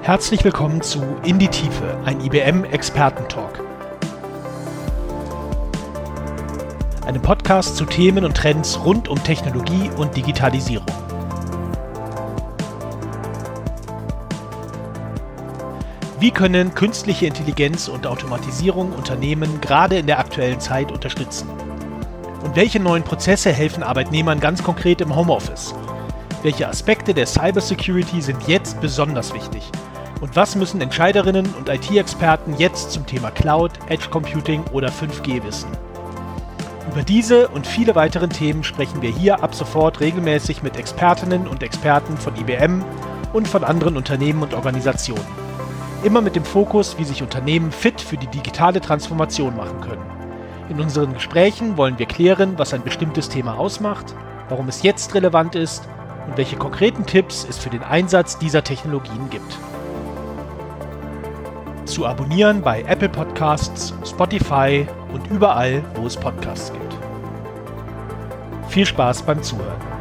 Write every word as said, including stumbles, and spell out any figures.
Herzlich willkommen zu In die Tiefe, ein I B M-Experten-Talk. Einem Podcast zu Themen und Trends rund um Technologie und Digitalisierung. Wie können künstliche Intelligenz und Automatisierung Unternehmen gerade in der aktuellen Zeit unterstützen? Und welche neuen Prozesse helfen Arbeitnehmern ganz konkret im Homeoffice? Welche Aspekte der Cybersecurity sind jetzt besonders wichtig? Und was müssen Entscheiderinnen und I T-Experten jetzt zum Thema Cloud, Edge Computing oder fünf G wissen? Über diese und viele weitere Themen sprechen wir hier ab sofort regelmäßig mit Expertinnen und Experten von I B M und von anderen Unternehmen und Organisationen. Immer mit dem Fokus, wie sich Unternehmen fit für die digitale Transformation machen können. In unseren Gesprächen wollen wir klären, was ein bestimmtes Thema ausmacht, warum es jetzt relevant ist und welche konkreten Tipps es für den Einsatz dieser Technologien gibt. Zu abonnieren bei Apple Podcasts, Spotify und überall, wo es Podcasts gibt. Viel Spaß beim Zuhören.